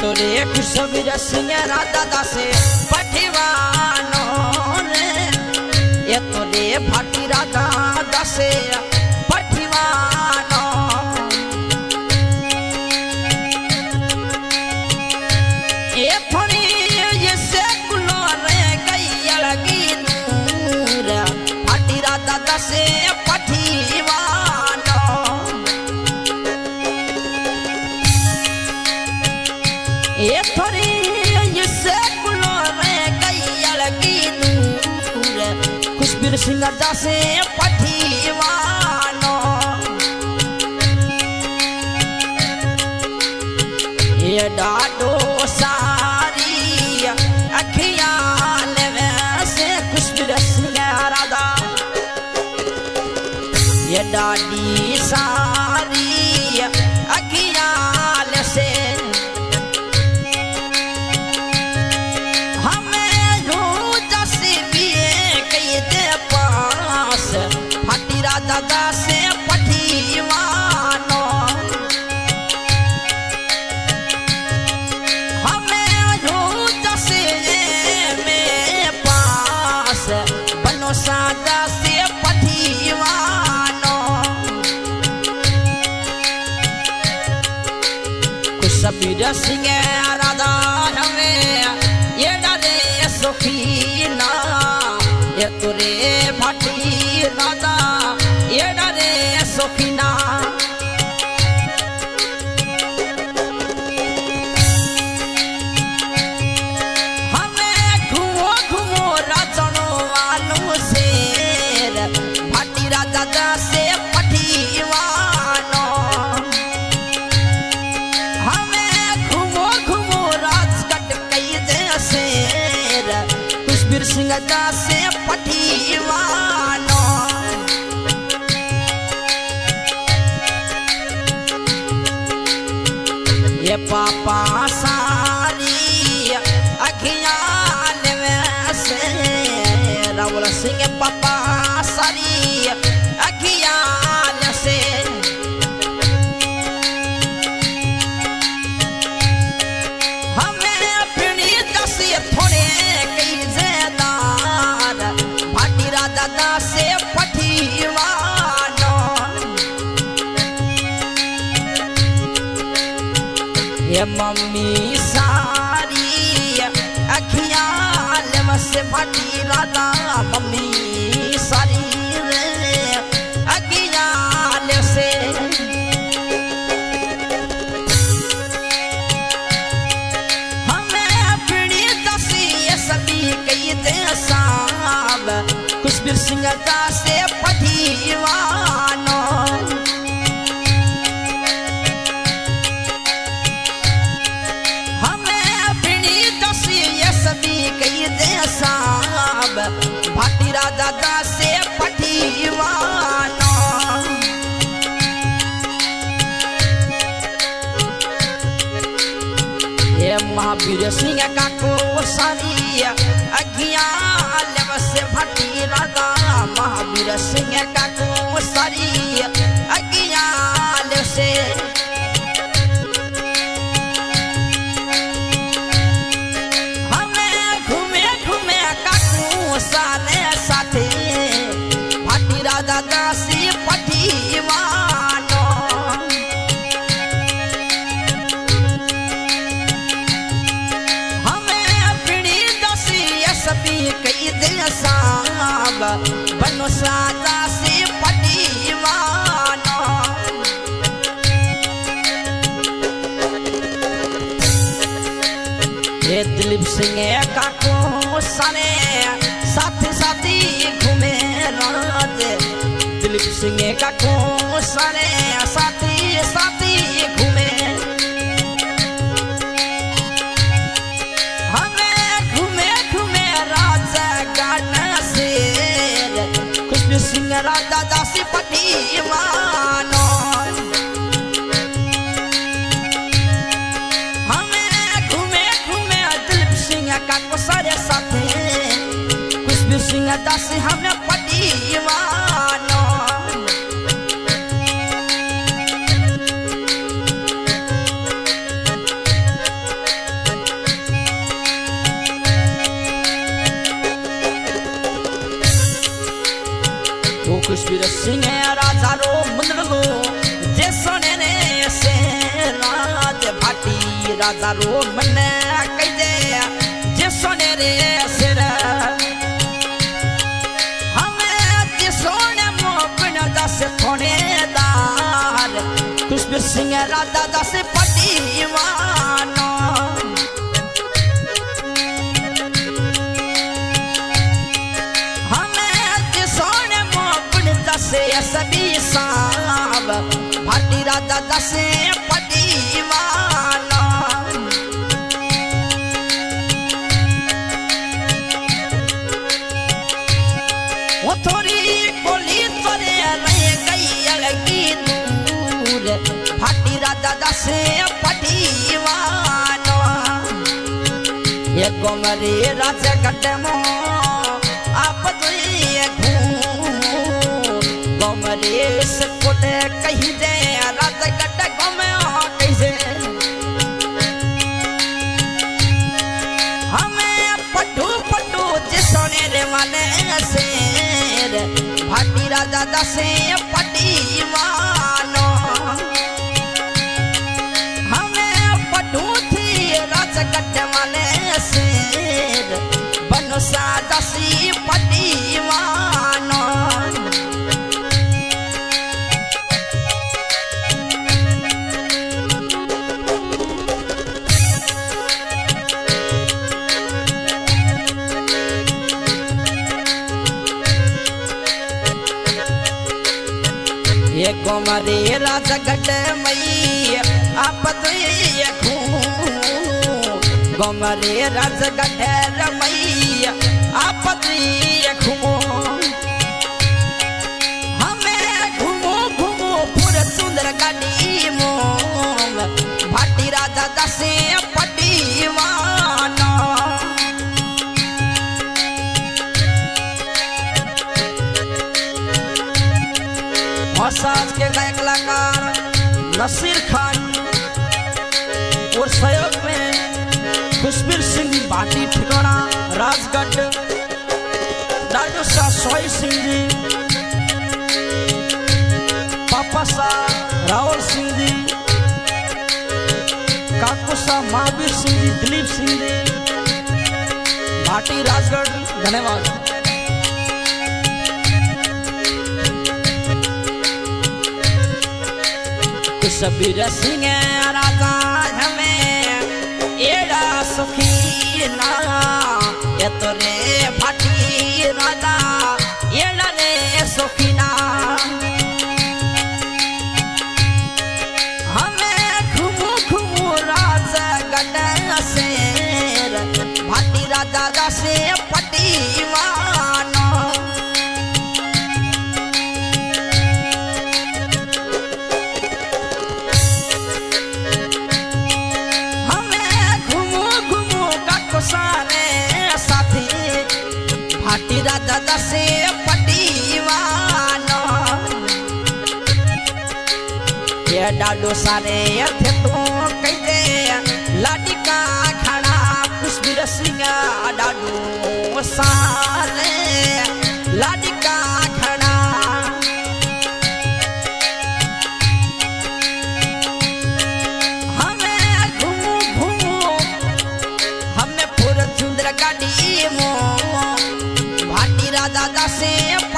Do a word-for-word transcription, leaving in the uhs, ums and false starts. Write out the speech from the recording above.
तो रे खुशबीर सिंह राधा दासे पठवानो रे ये तो रे भाटी राधा दासे पठवानो ये थोड़ी ये से कुलो रे गई अलगी दूर भाटी राधा दासे पठवानो ये थोड़ी ये से कुलो रे गई अलगी दूर खुशबीर सिंह दासे पठवानो ये डाडो सारी अखियां वैसे खुशबीर सिंह राधा ये डाडी सारी अखियां से दादा से पठवानो हमें दसे में पास बनो सादा से पठवानो खुशबीर सिंह राधा हमें ये डरे सुखीना ये तुरे भाटी राधा ये डरे सुखीना हमें घूमो घूमो राजनो वालू शेर भाटी राधा से पठवानो हमें घूमो घूमो राजगढ़ कई दे शेर खुशबीर सिंह दासे पठवानो ये पापा सारी अखियां वैसे रावल सिंह पापा सारी अखियां से हमें अपनी दसे थोड़े कई ज़ेदार भाटी राधा दासे पठवानो ये मम्मी सारी अखियां से भाटी राधा मम्मी सारी रे अखियां से हमें अपनी दसी सभी कई दे साब खुशबीर सिंह दासे पठवानो साब भाटी राधा दासे पठवानो ये महावीर सिंह का को सारी अज्ञान से भाटी राधा महावीर सिंह का को सारी अज्ञान से साने साथे भाटी राधा दासी पठवानो हमें अपनी दसी सभी कई दे साब बनो सादा से पठवानो ये दिलीप सिंह का को साने साथी साथी घूमे रात दिलीप सिंह का को सारे साथी साथी घूमे हमें घूमे घूमे राजगढ़ से खुशबीर सिंह राधा दासी पठवानो हमें घूमे घूमे दिलीप सिंह का को सारे साथी सिंह दासी हमें पठवानो कुशवीर सिंह राजा रो मंदड़ो जे सोने ने से राज भाटी राजा रो मन कह दे जे सोने रे सिर हमें जे सोने मोपन दस थोड़ेदार कुशवीर सिंह राजा दस पटीवाना सभी साब भाटी राजा दसे पटीवाना वो थोड़ी कोली तोरे रह गई अलगी दूर भाटी राजा दसे पटीवाना ये गोमरे राजा गड्ढमो आप मरेश कोटे कही दे रात गट गमे कैसे हमें पटू पटू जिसने रे वाले शेर भाटी राजा दसे पटीवानो हमें पटू थी रात गट वाले शेर बनसा दसी पटीवानो ये गोमरे राजा गट मई आप गोमरे राजा गट रमई आप घूमो हमें घूमो घूमो पूरा सुंदर गाड़ी मोम भाटी राजा दसे पटीवाना साज के गाय कलाकार नसीर खान और सहयोग में कुशवीर सिंह भाटी ठिकाना राजगढ़ डॉक्टर शाह सोई सिंह जी पापा शाह रावल सिंह जी काकू शाह महावीर सिंह जी दिलीप सिंह जी भाटी राजगढ़ धन्यवाद। कुशवीर सिंह राजा हमें एड़ा सुखी ना ये तो रे भाटी राजा एड़ा रे सुखी ना हमें घूमू घूमू राजा गड्ढा शेर भाटी राजा दसे पटीवाना सारे साथी भाटी राजा दसे पटीवाना ये डाडो सारे थे तो कहते लाडी का खड़ा कुशवीर सिंह डाडो सारे लाडी का खड़ा हमें घूमू घूमू गाड़ी मो भाटी राजा दसे